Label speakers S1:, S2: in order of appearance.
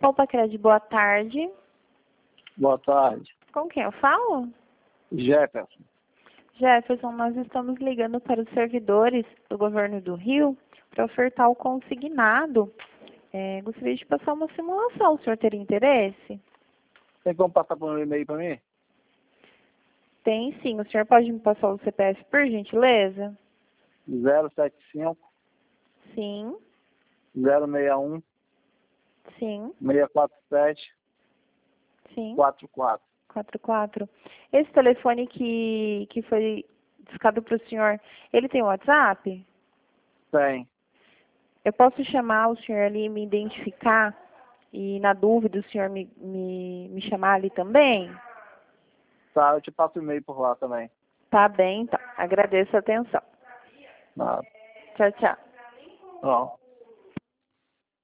S1: Opa, Cred, boa tarde.
S2: Boa tarde.
S1: Com quem eu falo?
S2: Jefferson.
S1: Jefferson, nós estamos ligando para os servidores do governo do Rio para ofertar o consignado. Gostaria de passar uma simulação. O senhor teria interesse?
S2: Tem como passar por um e-mail para mim?
S1: Tem sim. O senhor pode me passar o CPF, por gentileza?
S2: 075
S1: Sim,
S2: 061
S1: sim,
S2: 647
S1: sim.
S2: 44.
S1: 44. Esse telefone que foi discado para o senhor, ele tem WhatsApp?
S2: Tem.
S1: Eu posso chamar o senhor ali e me identificar? E, na dúvida, o senhor me chamar ali também?
S2: Tá, eu te passo o e-mail por lá também.
S1: Tá bem, então. Agradeço a atenção.
S2: Nada.
S1: Tchau, tchau.
S2: Não.